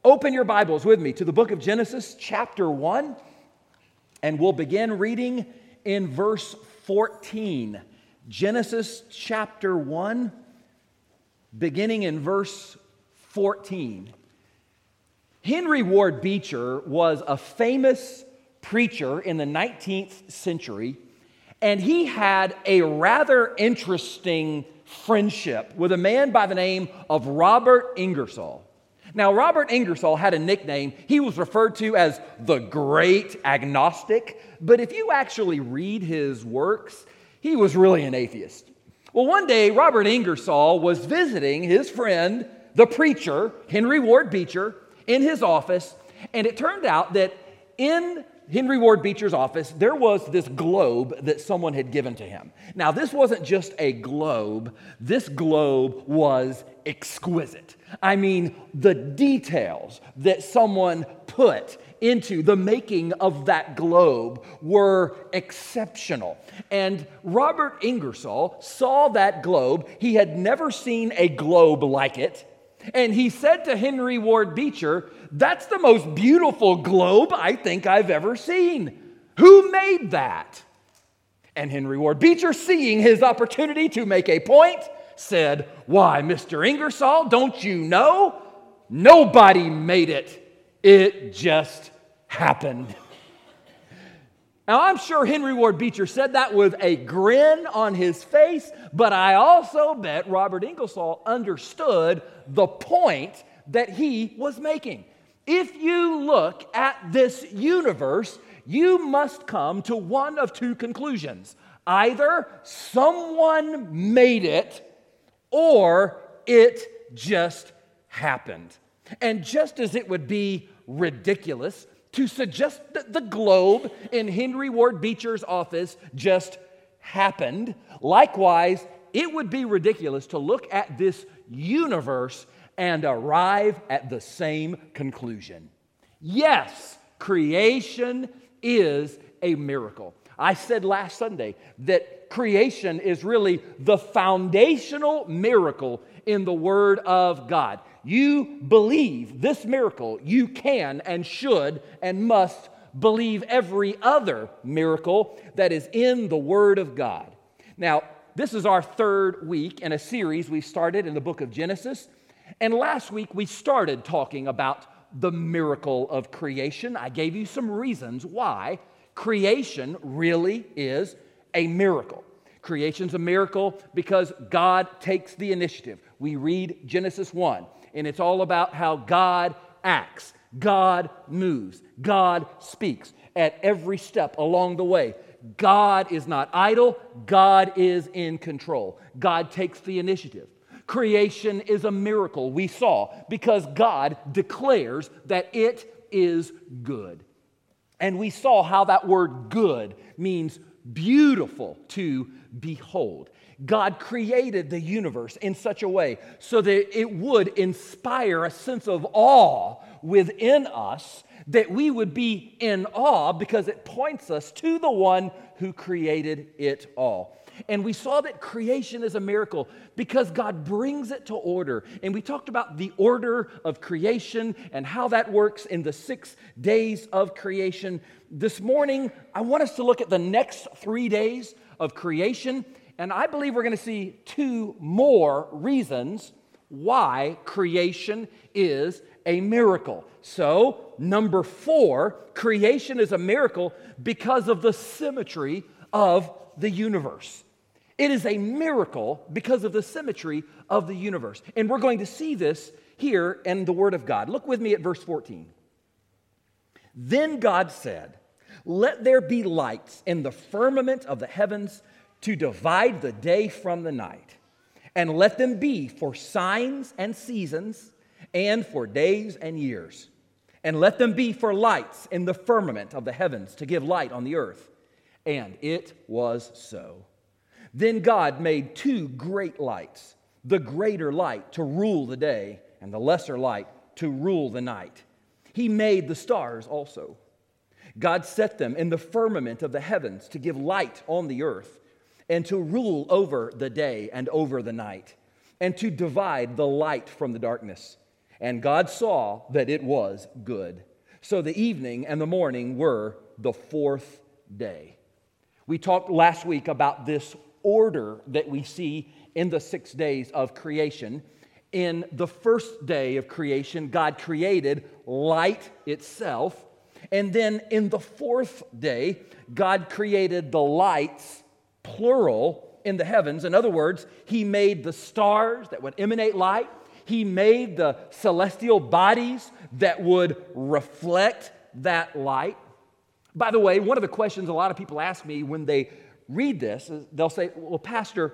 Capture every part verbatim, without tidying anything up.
Open your Bibles with me to the book of Genesis, chapter one, and we'll begin reading in verse fourteen. Genesis chapter one, beginning in verse fourteen. Henry Ward Beecher was a famous preacher in the nineteenth century, and he had a rather interesting friendship with a man by the name of Robert Ingersoll. Now, Robert Ingersoll had a nickname. He was referred to as the Great Agnostic, but if you actually read his works, he was really an atheist. Well, one day, Robert Ingersoll was visiting his friend, the preacher, Henry Ward Beecher, in his office, and it turned out that in Henry Ward Beecher's office, there was this globe that someone had given to him. Now, this wasn't just a globe. This globe was exquisite. I mean, the details that someone put into the making of that globe were exceptional. And Robert Ingersoll saw that globe. He had never seen a globe like it. And he said to Henry Ward Beecher, "That's the most beautiful globe I think I've ever seen. Who made that?" And Henry Ward Beecher, seeing his opportunity to make a point, said, "Why, Mister Ingersoll, don't you know? Nobody made it. It just happened." Now, I'm sure Henry Ward Beecher said that with a grin on his face, but I also bet Robert Ingersoll understood the point that he was making. If you look at this universe, you must come to one of two conclusions. Either someone made it, or it just happened. And just as it would be ridiculous to suggest that the globe in Henry Ward Beecher's office just happened, likewise, it would be ridiculous to look at this universe and arrive at the same conclusion. Yes, creation is a miracle. I said last Sunday that creation is really the foundational miracle in the Word of God. You believe this miracle, you can and should and must believe every other miracle that is in the Word of God. Now, this is our third week in a series we started in the book of Genesis. And last week we started talking about the miracle of creation. I gave you some reasons why creation really is a miracle. Creation's a miracle because God takes the initiative. We read Genesis one, and it's all about how God acts, God moves, God speaks at every step along the way. God is not idle, God is in control. God takes the initiative. Creation is a miracle, we saw, because God declares that it is good. And we saw how that word good means beautiful to behold. God created the universe in such a way so that it would inspire a sense of awe within us, that we would be in awe because it points us to the one who created it all. And we saw that creation is a miracle because God brings it to order. And we talked about the order of creation and how that works in the six days of creation. This morning, I want us to look at the next three days of creation. And I believe we're going to see two more reasons why creation is a miracle. So, number four, creation is a miracle because of the symmetry of the universe. It is a miracle because of the symmetry of the universe. And we're going to see this here in the Word of God. Look with me at verse fourteen. Then God said, "Let there be lights in the firmament of the heavens to divide the day from the night, and let them be for signs and seasons, and for days and years. And let them be for lights in the firmament of the heavens to give light on the earth." And it was so. Then God made two great lights, the greater light to rule the day, and the lesser light to rule the night. He made the stars also. God set them in the firmament of the heavens to give light on the earth, and to rule over the day and over the night, and to divide the light from the darkness. And God saw that it was good. So the evening and the morning were the fourth day. We talked last week about this order that we see in the six days of creation. In the first day of creation, God created light itself. And then in the fourth day, God created the lights, plural, in the heavens. In other words, He made the stars that would emanate light. He made the celestial bodies that would reflect that light. By the way, one of the questions a lot of people ask me when they read this is they'll say, well, Pastor,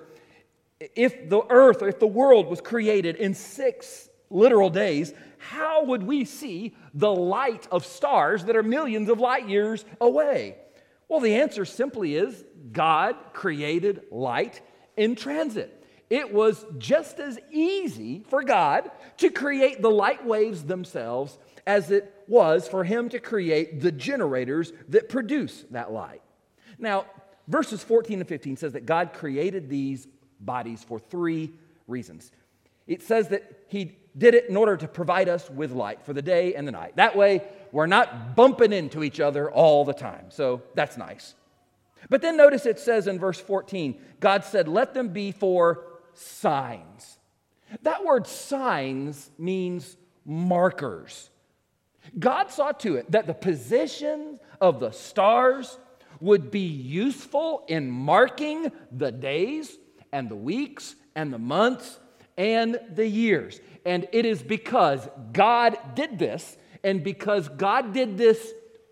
if the earth or if the world was created in six literal days, how would we see the light of stars that are millions of light years away? Well, the answer simply is God created light in transit. It was just as easy for God to create the light waves themselves as it was for Him to create the generators that produce that light. Now, verses fourteen and fifteen says that God created these bodies for three reasons. It says that He did it in order to provide us with light for the day and the night. That way, we're not bumping into each other all the time. So that's nice. But then notice it says in verse fourteen, God said, let them be for signs. That word signs means markers. God saw to it that the position of the stars would be useful in marking the days and the weeks and the months and the years. And it is because God did this, and because God did this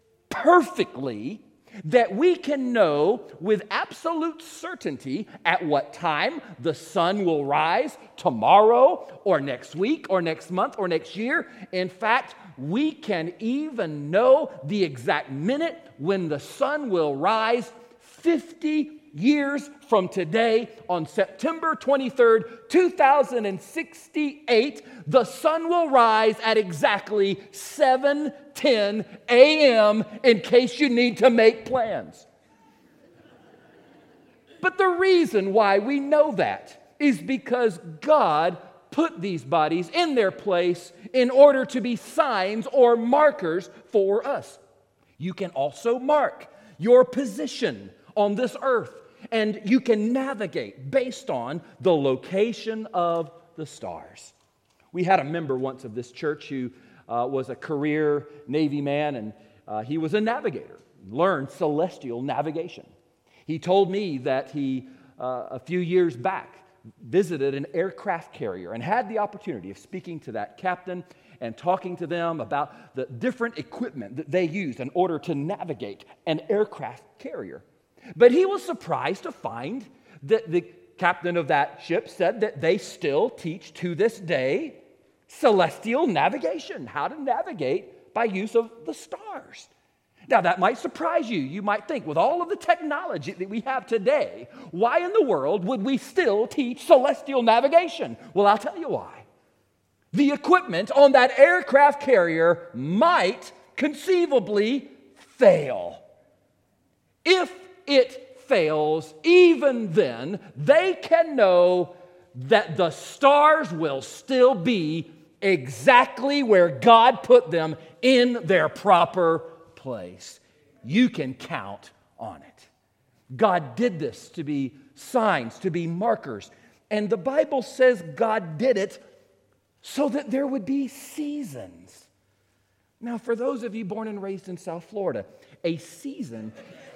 perfectly, that we can know with absolute certainty at what time the sun will rise tomorrow or next week or next month or next year. In fact, we can even know the exact minute when the sun will rise fifty years from today on September twenty-third, two thousand sixty-eight. The sun will rise at exactly seven ten a.m. in case you need to make plans. But the reason why we know that is because God put these bodies in their place in order to be signs or markers for us. You can also mark your position on this earth, and you can navigate based on the location of the stars. We had a member once of this church who uh, was a career Navy man, and uh, he was a navigator, learned celestial navigation. He told me that he, uh, a few years back, visited an aircraft carrier and had the opportunity of speaking to that captain and talking to them about the different equipment that they used in order to navigate an aircraft carrier. But he was surprised to find that the captain of that ship said that they still teach to this day celestial navigation, how to navigate by use of the stars. Now, that might surprise you. You might think, with all of the technology that we have today, why in the world would we still teach celestial navigation? Well, I'll tell you why. The equipment on that aircraft carrier might conceivably fail. If it fails, even then, they can know that the stars will still be exactly where God put them in their proper place. You can count on it. God did this to be signs, to be markers. And the Bible says God did it so that there would be seasons. Now, for those of you born and raised in South Florida, a season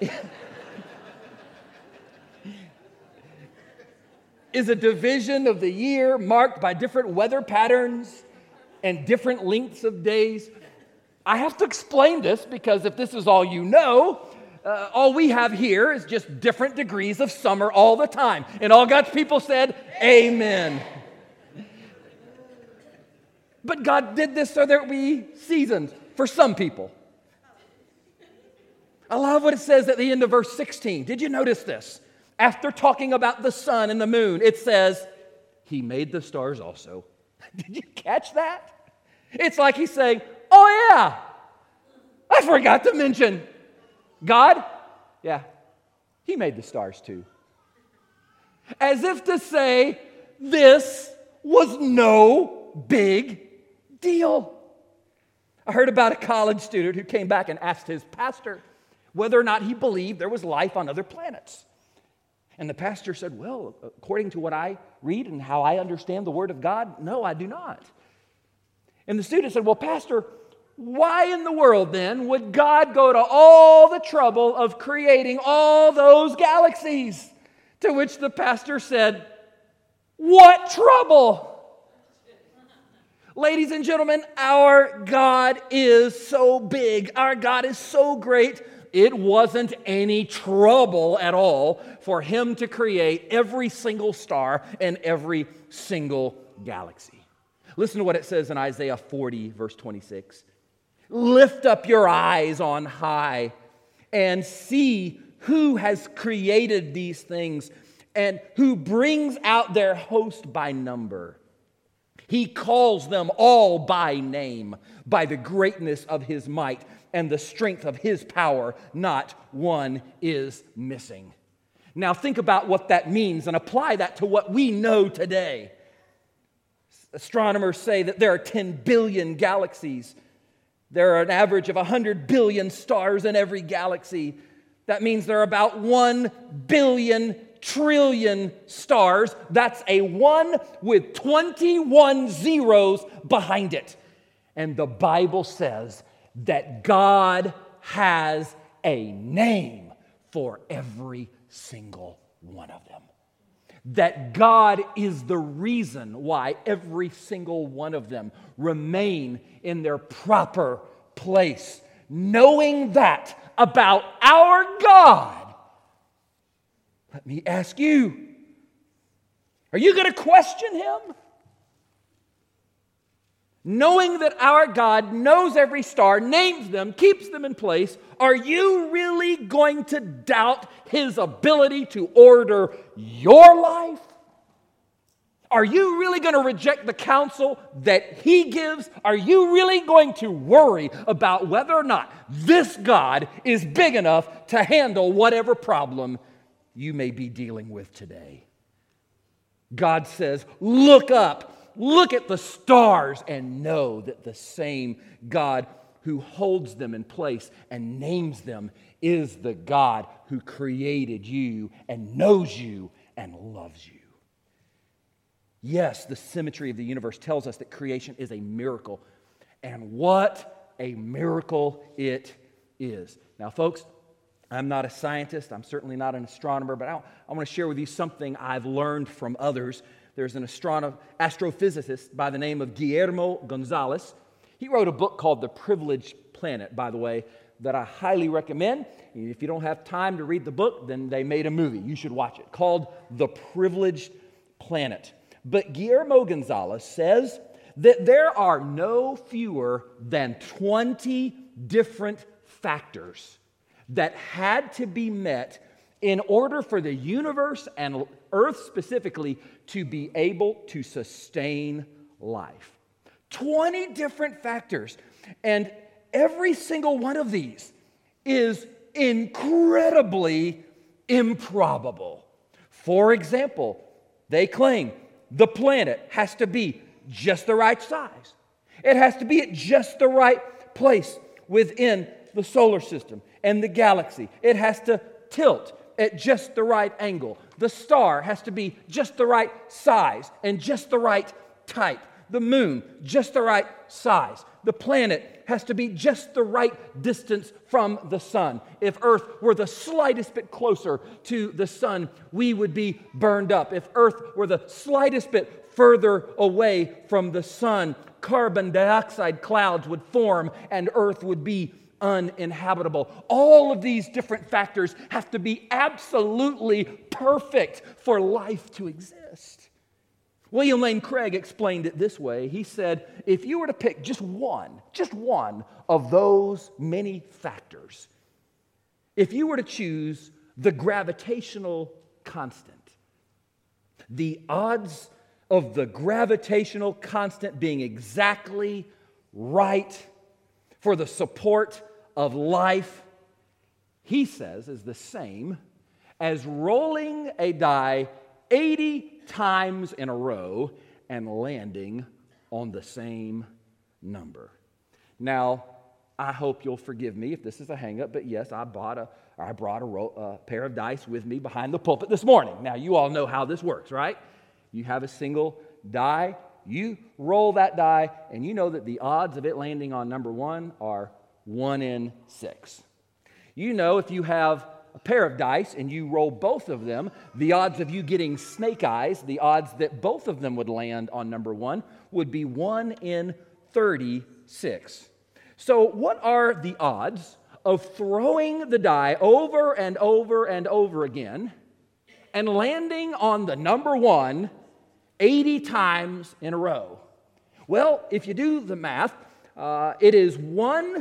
is a division of the year marked by different weather patterns and different lengths of days. I have to explain this because if this is all you know, uh, all we have here is just different degrees of summer all the time. And all God's people said, amen. But God did this so there would be seasons for some people. I love what it says at the end of verse sixteen. Did you notice this? After talking about the sun and the moon, it says, He made the stars also. Did you catch that? It's like He's saying, oh yeah, I forgot to mention God. Yeah, He made the stars too. As if to say, this was no big deal. I heard about a college student who came back and asked his pastor whether or not he believed there was life on other planets. And the pastor said, well, according to what I read and how I understand the Word of God, no, I do not. And the student said, well, Pastor, why in the world then would God go to all the trouble of creating all those galaxies? To which the pastor said, what trouble? Ladies and gentlemen, our God is so big. Our God is so great. It wasn't any trouble at all for Him to create every single star and every single galaxy. Listen to what it says in Isaiah forty, verse twenty-six. Lift up your eyes on high and see who has created these things and who brings out their host by number. He calls them all by name, by the greatness of His might and the strength of His power. Not one is missing. Now think about what that means and apply that to what we know today. Astronomers say that there are ten billion galaxies. There are an average of one hundred billion stars in every galaxy. That means there are about one billion trillion stars. That's a one with twenty-one zeros behind it. And the Bible says that God has a name for every single one of them. That God is the reason why every single one of them remain in their proper place. Knowing that about our God, let me ask you, are you going to question Him? Knowing that our God knows every star, names them, keeps them in place, are you really going to doubt His ability to order your life? Are you really going to reject the counsel that He gives? Are you really going to worry about whether or not this God is big enough to handle whatever problem you may be dealing with today? God says, look up. Look at the stars and know that the same God who holds them in place and names them is the God who created you and knows you and loves you. Yes, the symmetry of the universe tells us that creation is a miracle. And what a miracle it is. Now, folks, I'm not a scientist. I'm certainly not an astronomer, but I, I want to share with you something I've learned from others. There's an astrono- astrophysicist by the name of Guillermo Gonzalez. He wrote a book called The Privileged Planet, by the way, that I highly recommend. If you don't have time to read the book, then they made a movie. You should watch it, called The Privileged Planet. But Guillermo Gonzalez says that there are no fewer than twenty different factors that had to be met in order for the universe and Earth specifically to be able to sustain life. twenty different factors. And every single one of these is incredibly improbable. For example, they claim the planet has to be just the right size. It has to be at just the right place within the solar system and the galaxy. It has to tilt at just the right angle. The star has to be just the right size and just the right type. The moon, just the right size. The planet has to be just the right distance from the sun. If Earth were the slightest bit closer to the sun, we would be burned up. If Earth were the slightest bit further away from the sun, carbon dioxide clouds would form and Earth would be uninhabitable. All of these different factors have to be absolutely perfect for life to exist. William Lane Craig explained it this way. He said, if you were to pick just one, just one of those many factors, if you were to choose the gravitational constant, the odds of the gravitational constant being exactly right for the support of life, he says, is the same as rolling a die eighty times in a row and landing on the same number. Now, I hope you'll forgive me if this is a hang-up, but yes, I bought a, I brought a, ro- a pair of dice with me behind the pulpit this morning. Now, you all know how this works, right? You have a single die, you roll that die, and you know that the odds of it landing on number one are one in six. You know if you have a pair of dice and you roll both of them, the odds of you getting snake eyes, the odds that both of them would land on number one, would be one in thirty-six. So what are the odds of throwing the die over and over and over again and landing on the number one eighty times in a row? Well, if you do the math, uh, it is one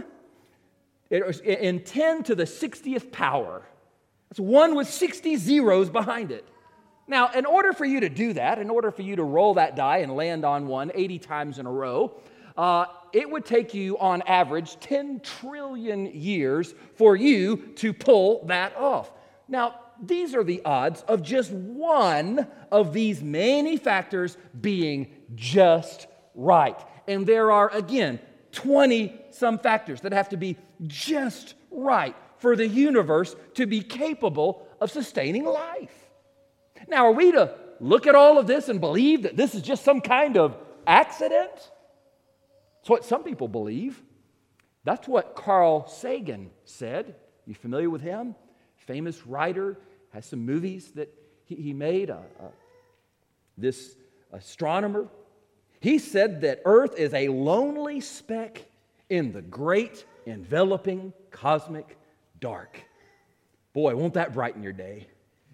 it is in ten to the sixtieth power. That's one with sixty zeros behind it. Now, in order for you to do that, in order for you to roll that die and land on one eighty times in a row, uh, it would take you, on average, ten trillion years for you to pull that off. Now, these are the odds of just one of these many factors being just right. And there are, again, twenty-some factors that have to be just right for the universe to be capable of sustaining life. Now, are we to look at all of this and believe that this is just some kind of accident? That's what some people believe. That's what Carl Sagan said. You familiar with him? Famous writer, has some movies that he, he made. Uh, uh, this astronomer, he said that Earth is a lonely speck in the great enveloping cosmic dark. Boy, won't that brighten your day?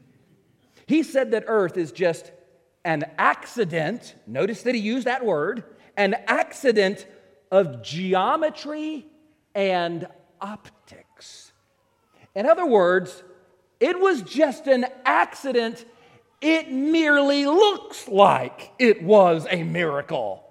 He said that Earth is just an accident. Notice that he used that word, an accident of geometry and optics. In other words, it was just an accident. It merely looks like it was a miracle,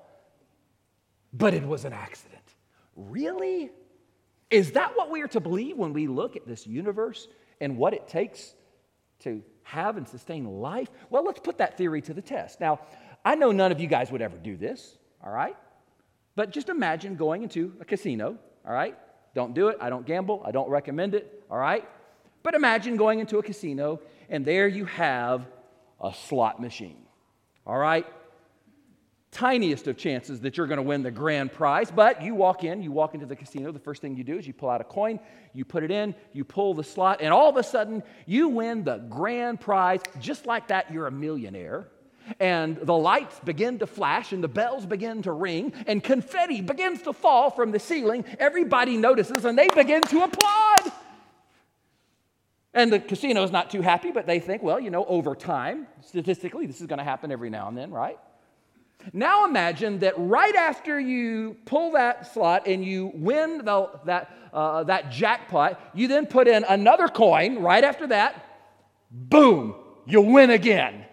but it was an accident. Really? Is that what we are to believe when we look at this universe and what it takes to have and sustain life? Well, let's put that theory to the test. Now, I know none of you guys would ever do this, all right? But just imagine going into a casino, all right? Don't do it. I don't gamble. I don't recommend it, all right? But imagine going into a casino, and there you have a slot machine, all right? Tiniest of chances that you're going to win the grand prize, but you walk in, you walk into the casino, the first thing you do is you pull out a coin, you put it in, you pull the slot, and all of a sudden, you win the grand prize. Just like that, you're a millionaire. And the lights begin to flash, and the bells begin to ring, and confetti begins to fall from the ceiling. Everybody notices, and they begin to applaud. And the casino is not too happy, but they think, well, you know, over time, statistically, this is going to happen every now and then, right? Now imagine that right after you pull that slot and you win the, that, uh, that jackpot, you then put in another coin right after that. Boom, you win again.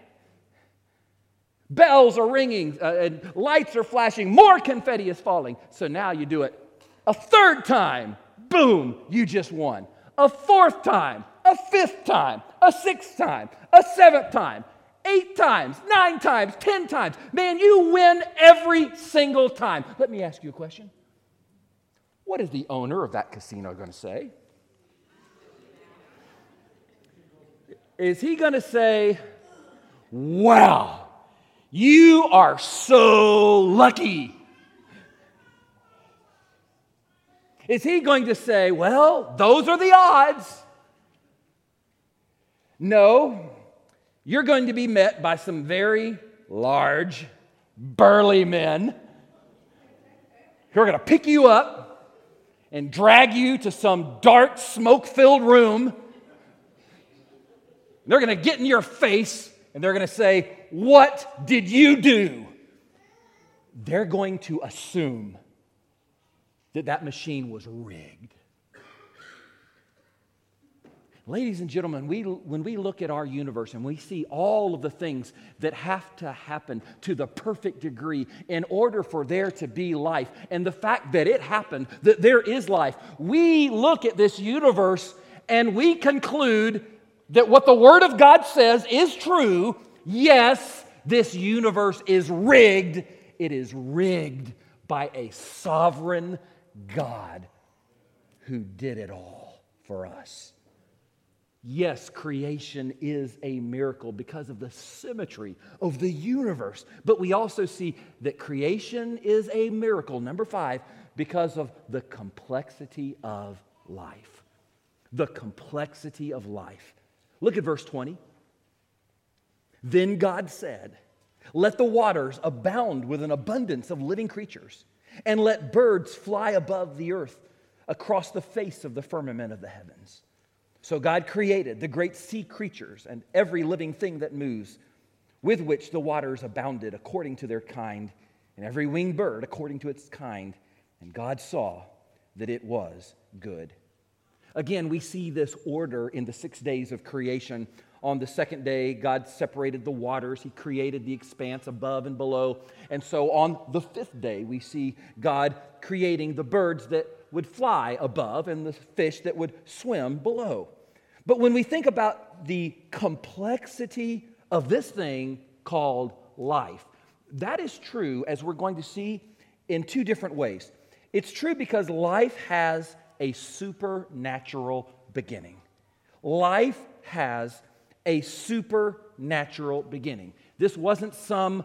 Bells are ringing, uh, and lights are flashing, more confetti is falling. So now you do it a third time. Boom, you just won. A fourth time, a fifth time, a sixth time, a seventh time. Eight times, nine times, ten times. Man, you win every single time. Let me ask you a question. What is the owner of that casino going to say? Is he going to say, wow, you are so lucky? Is he going to say, well, those are the odds? No. You're going to be met by some very large, burly men who are going to pick you up and drag you to some dark, smoke-filled room. They're going to get in your face and they're going to say, what did you do? They're going to assume that that machine was rigged. Ladies and gentlemen, we, when we look at our universe and we see all of the things that have to happen to the perfect degree in order for there to be life, and the fact that it happened, that there is life, we look at this universe and we conclude that what the Word of God says is true. Yes, this universe is rigged. It is rigged by a sovereign God who did it all for us. Yes, creation is a miracle because of the symmetry of the universe. But we also see that creation is a miracle, number five, because of the complexity of life. The complexity of life. Look at verse twenty. Then God said, "Let the waters abound with an abundance of living creatures, and let birds fly above the earth across the face of the firmament of the heavens." So God created the great sea creatures and every living thing that moves, with which the waters abounded according to their kind, and every winged bird according to its kind. And God saw that it was good. Again, we see this order in the six days of creation. On the second day, God separated the waters. He created the expanse above and below. And so on the fifth day, we see God creating the birds that would fly above and the fish that would swim below. But when we think about the complexity of this thing called life, that is true, as we're going to see, in two different ways. It's true because life has a supernatural beginning. Life has a supernatural beginning. This wasn't some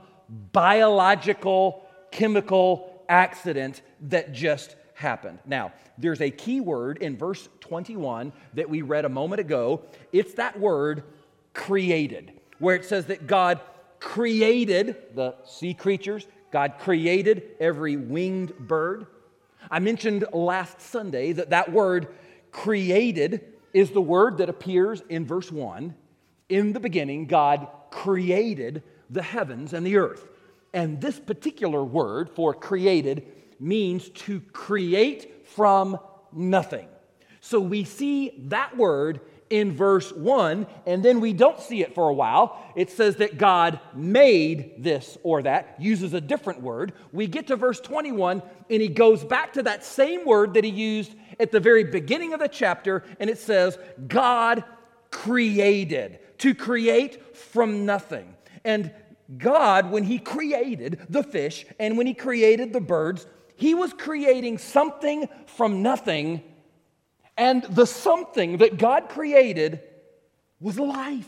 biological, chemical accident that just happened. Now, there's a key word in verse twenty-one that we read a moment ago. It's that word created, where it says that God created the sea creatures. God created every winged bird. I mentioned last Sunday that that word created is the word that appears in verse one. In the beginning, God created the heavens and the earth. And this particular word for created means to create from nothing. So we see that word in verse one, and then we don't see it for a while. It says that God made this or that, uses a different word. We get to verse twenty-one, and he goes back to that same word that he used at the very beginning of the chapter, and it says, God created, to create from nothing. And God, when he created the fish and when he created the birds, he was creating something from nothing, and the something that God created was life.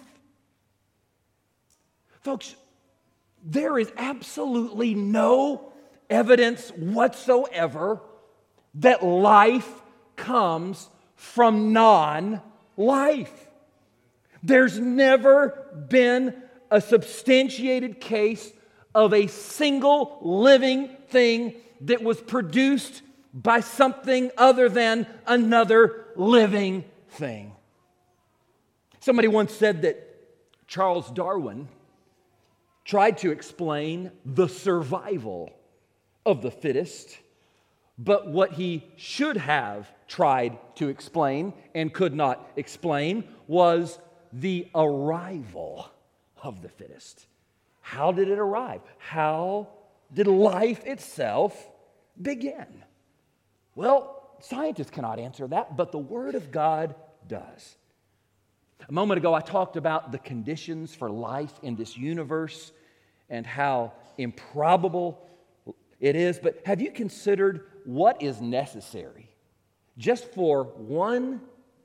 Folks, there is absolutely no evidence whatsoever that life comes from non-life. There's never been a substantiated case of a single living thing that was produced by something other than another living thing. Somebody once said that Charles Darwin tried to explain the survival of the fittest, but what he should have tried to explain and could not explain was the arrival of the fittest. How did it arrive? How did life itself begin? Well, scientists cannot answer that, but the Word of God does. A moment ago, I talked about the conditions for life in this universe and how improbable it is. But have you considered what is necessary just for one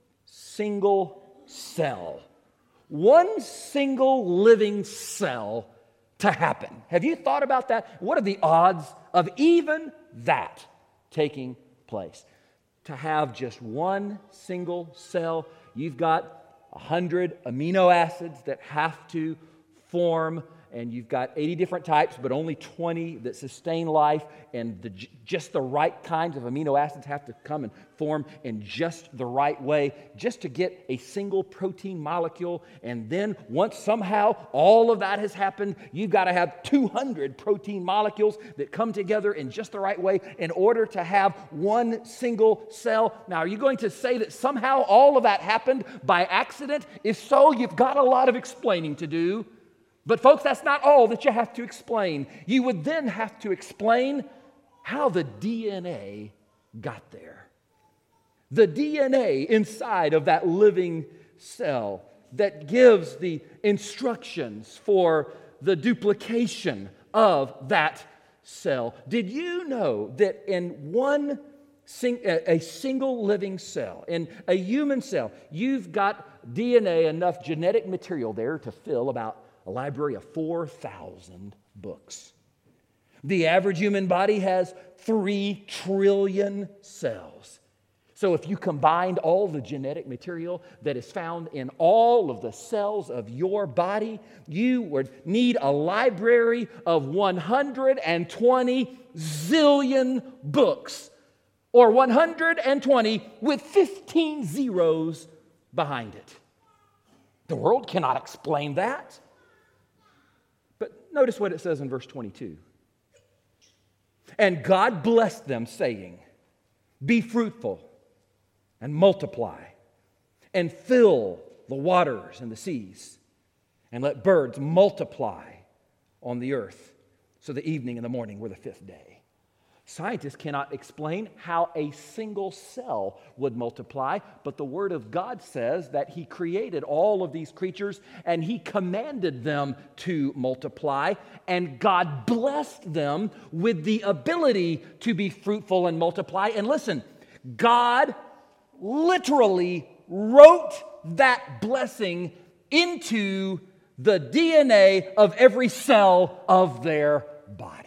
single cell, one single living cell to happen? Have you thought about that? What are the odds of even that taking place? To have just one single cell, you've got one hundred amino acids that have to form, and you've got eighty different types, but only twenty that sustain life, and the, just the right kinds of amino acids have to come and form in just the right way just to get a single protein molecule. And then once somehow all of that has happened, you've got to have two hundred protein molecules that come together in just the right way in order to have one single cell. Now, are you going to say that somehow all of that happened by accident? If so, you've got a lot of explaining to do. But folks, that's not all that you have to explain. You would then have to explain how the D N A got there. The D N A inside of that living cell that gives the instructions for the duplication of that cell. Did you know that in one sing, a, a single living cell, in a human cell, you've got D N A, enough genetic material there to fill about a library of four thousand books. The average human body has three trillion cells. So if you combined all the genetic material that is found in all of the cells of your body, you would need a library of one hundred twenty zillion books, or one hundred twenty with fifteen zeros behind it. The world cannot explain that. But notice what it says in verse twenty-two. And God blessed them, saying, be fruitful and multiply, and fill the waters and the seas, and let birds multiply on the earth. So the evening and the morning were the fifth day. Scientists cannot explain how a single cell would multiply, but the Word of God says that He created all of these creatures and He commanded them to multiply, and God blessed them with the ability to be fruitful and multiply. And listen, God literally wrote that blessing into the D N A of every cell of their bodies.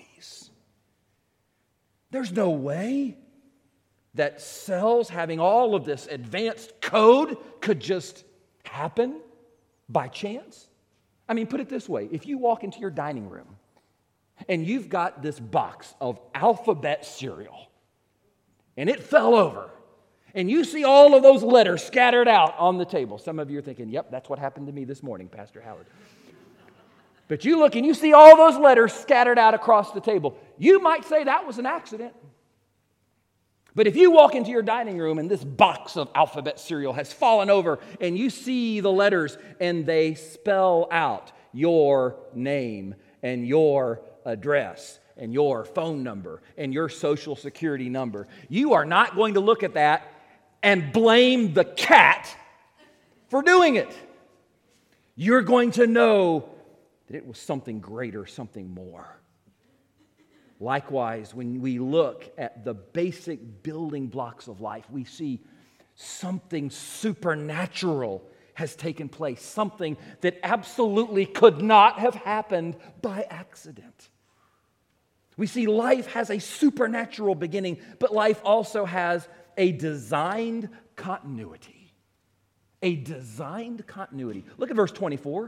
There's no way that cells having all of this advanced code could just happen by chance. I mean, put it this way. If you walk into your dining room and you've got this box of alphabet cereal and it fell over, and you see all of those letters scattered out on the table. Some of you are thinking, yep, that's what happened to me this morning, Pastor Howard. But you look and you see all those letters scattered out across the table. You might say that was an accident. But if you walk into your dining room and this box of alphabet cereal has fallen over and you see the letters and they spell out your name and your address and your phone number and your social security number, you are not going to look at that and blame the cat for doing it. You're going to know that it was something greater, something more. Likewise, when we look at the basic building blocks of life, we see something supernatural has taken place, something that absolutely could not have happened by accident. We see life has a supernatural beginning, but life also has a designed continuity. A designed continuity. Look at verse twenty-four.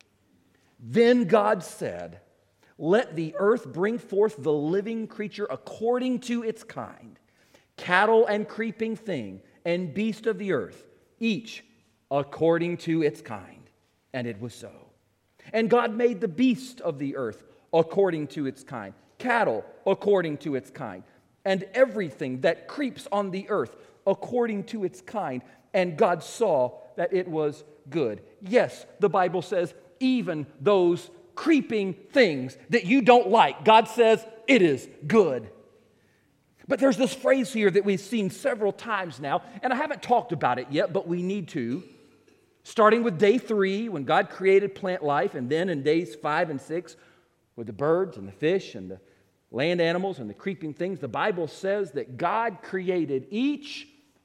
Then God said, let the earth bring forth the living creature according to its kind, cattle and creeping thing, and beast of the earth, each according to its kind. And it was so. And God made the beast of the earth according to its kind, cattle according to its kind, and everything that creeps on the earth according to its kind. And God saw that it was good. Yes, the Bible says, even those creeping things that you don't like, God says it is good. But there's this phrase here that we've seen several times now, and I haven't talked about it yet, but we need to. Starting with day three, when God created plant life, and then in days five and six, with the birds and the fish and the land animals and the creeping things, the Bible says that God created each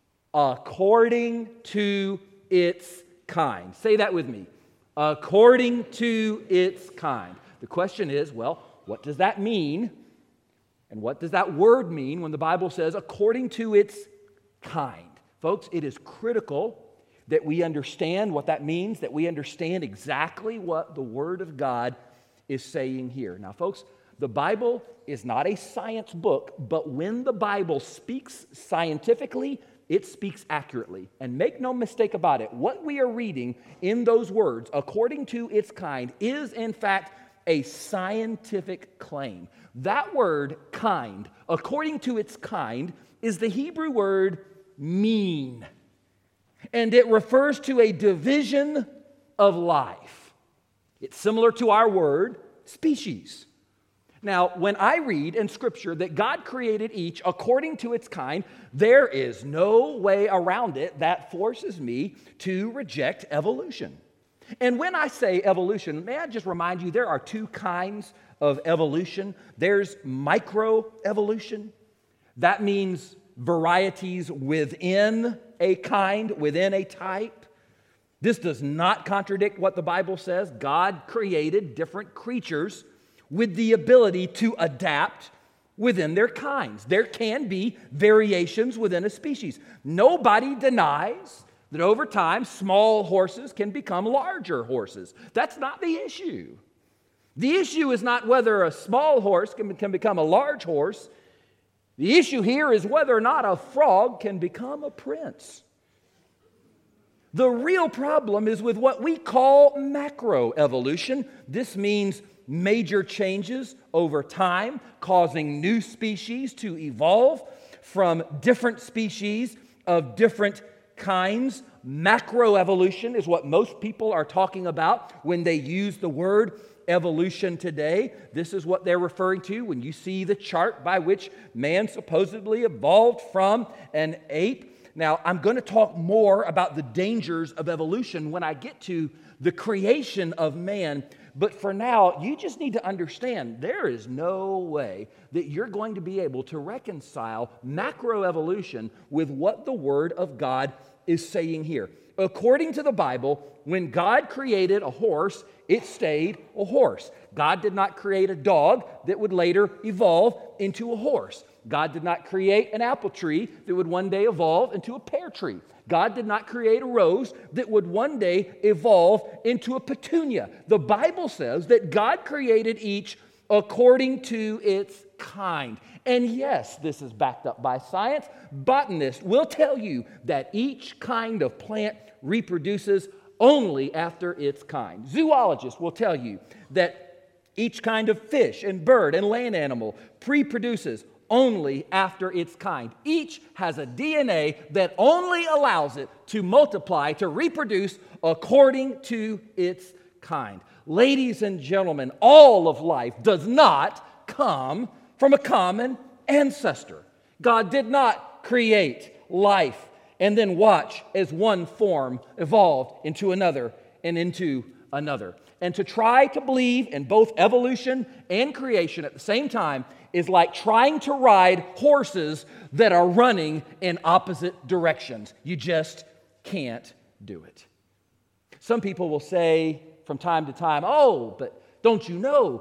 according to its kind. Say that with me. According to its kind. The question is, well, what does that mean? And what does that word mean when the Bible says according to its kind? Folks, it is critical that we understand what that means, that we understand exactly what the Word of God is saying here. Now, folks, the Bible is not a science book, but when the Bible speaks scientifically, it speaks accurately. And make no mistake about it, what we are reading in those words, according to its kind, is in fact a scientific claim. That word, kind, according to its kind, is the Hebrew word mean. And it refers to a division of life. It's similar to our word, species. Now, when I read in Scripture that God created each according to its kind, there is no way around it that forces me to reject evolution. And when I say evolution, may I just remind you, there are two kinds of evolution. There's microevolution. That means varieties within a kind, within a type. This does not contradict what the Bible says. God created different creatures with the ability to adapt within their kinds. There can be variations within a species. Nobody denies that over time, small horses can become larger horses. That's not the issue. The issue is not whether a small horse can, can become a large horse. The issue here is whether or not a frog can become a prince. The real problem is with what we call macroevolution. This means major changes over time, causing new species to evolve from different species of different kinds. Macroevolution is what most people are talking about when they use the word evolution today. This is what they're referring to when you see the chart by which man supposedly evolved from an ape. Now, I'm going to talk more about the dangers of evolution when I get to the creation of man. But for now, you just need to understand there is no way that you're going to be able to reconcile macroevolution with what the Word of God is saying here. According to the Bible, when God created a horse, it stayed a horse. God did not create a dog that would later evolve into a horse. God did not create an apple tree that would one day evolve into a pear tree. God did not create a rose that would one day evolve into a petunia. The Bible says that God created each according to its kind. And yes, this is backed up by science. Botanists will tell you that each kind of plant reproduces only after its kind. Zoologists will tell you that each kind of fish and bird and land animal pre-produces only after its kind. Each has a D N A that only allows it to multiply, to reproduce according to its kind. Ladies and gentlemen, all of life does not come from a common ancestor. God did not create life and then watch as one form evolved into another and into another. And to try to believe in both evolution and creation at the same time is like trying to ride horses that are running in opposite directions. You just can't do it. Some people will say from time to time, oh, but don't you know,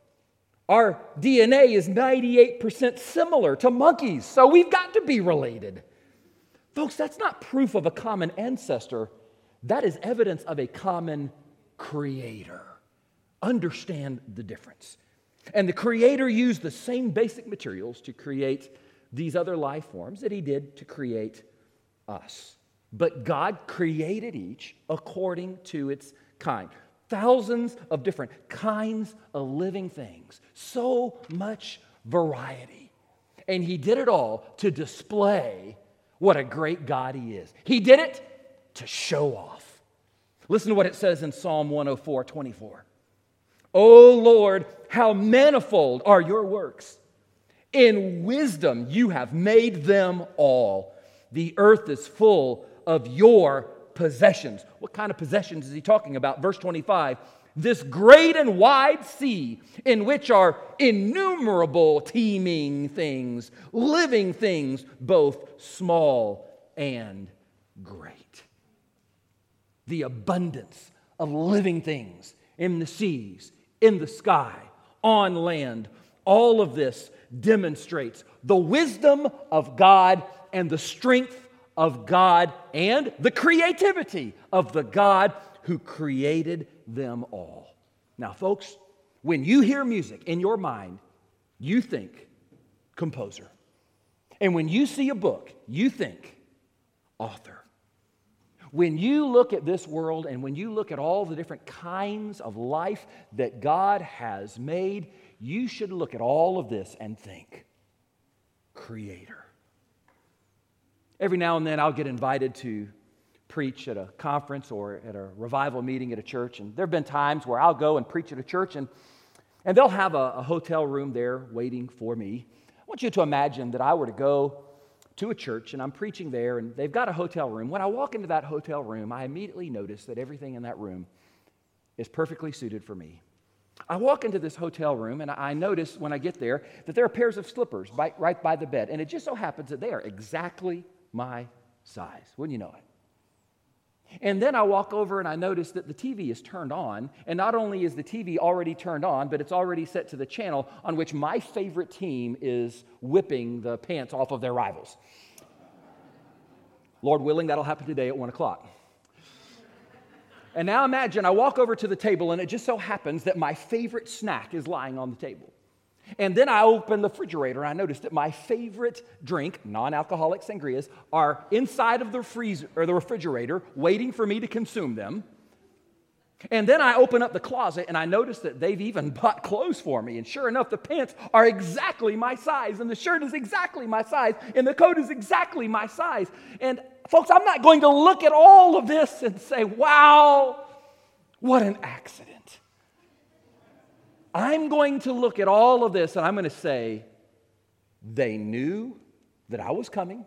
our D N A is ninety-eight percent similar to monkeys, so we've got to be related. Folks, that's not proof of a common ancestor. That is evidence of a common creator. Understand the difference. And the Creator used the same basic materials to create these other life forms that He did to create us. But God created each according to its kind. Thousands of different kinds of living things. So much variety. And He did it all to display what a great God He is. He did it to show off. Listen to what it says in Psalm one oh four, twenty-four. O Lord, how manifold are your works. In wisdom you have made them all. The earth is full of your possessions. What kind of possessions is he talking about? Verse twenty-five. This great and wide sea in which are innumerable teeming things, living things, both small and great. The abundance of living things in the seas, in the sky, on land. All of this demonstrates the wisdom of God and the strength of God and the creativity of the God who created them all. Now, folks, when you hear music in your mind, you think composer. And when you see a book, you think author. When you look at this world and when you look at all the different kinds of life that God has made, you should look at all of this and think, Creator. Every now and then I'll get invited to preach at a conference or at a revival meeting at a church. And there have been times where I'll go and preach at a church and, and they'll have a, a hotel room there waiting for me. I want you to imagine that I were to go to a church and I'm preaching there and they've got a hotel room. When I walk into that hotel room, I immediately notice that everything in that room is perfectly suited for me. I walk into this hotel room and I notice when I get there that there are pairs of slippers by, right by the bed. And it just so happens that they are exactly my size. Wouldn't you know it? And then I walk over and I notice that the T V is turned on. And not only is the T V already turned on, but it's already set to the channel on which my favorite team is whipping the pants off of their rivals. Lord willing, that'll happen today at one o'clock. And now imagine I walk over to the table and it just so happens that my favorite snack is lying on the table. And then I open the refrigerator and I notice that my favorite drink, non-alcoholic sangrias, are inside of the freezer or the refrigerator waiting for me to consume them. And then I open up the closet and I notice that they've even bought clothes for me. And sure enough, the pants are exactly my size, and the shirt is exactly my size, and the coat is exactly my size. And folks, I'm not going to look at all of this and say, wow, what an accident. I'm going to look at all of this and I'm going to say, they knew that I was coming.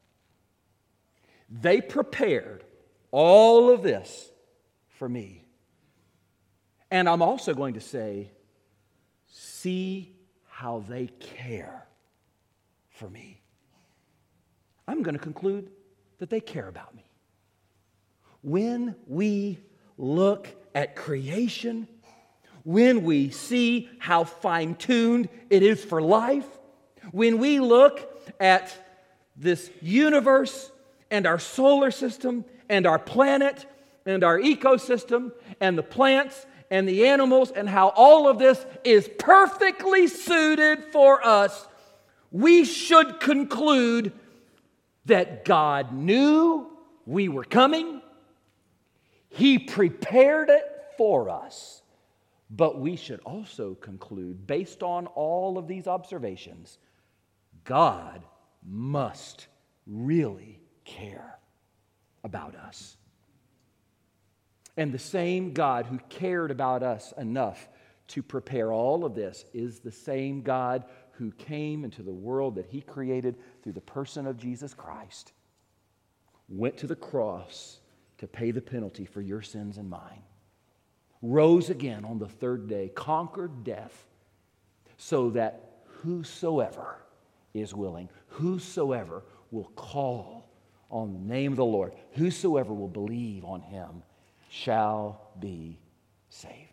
They prepared all of this for me. And I'm also going to say, see how they care for me. I'm going to conclude that they care about me. When we look at creation, when we see how fine-tuned it is for life, when we look at this universe and our solar system and our planet and our ecosystem and the plants and the animals and how all of this is perfectly suited for us, we should conclude that God knew we were coming. He prepared it for us. But we should also conclude, based on all of these observations, God must really care about us. And the same God who cared about us enough to prepare all of this is the same God who came into the world that He created through the person of Jesus Christ, went to the cross to pay the penalty for your sins and mine, rose again on the third day, conquered death, so that whosoever is willing, whosoever will call on the name of the Lord, whosoever will believe on Him, shall be saved.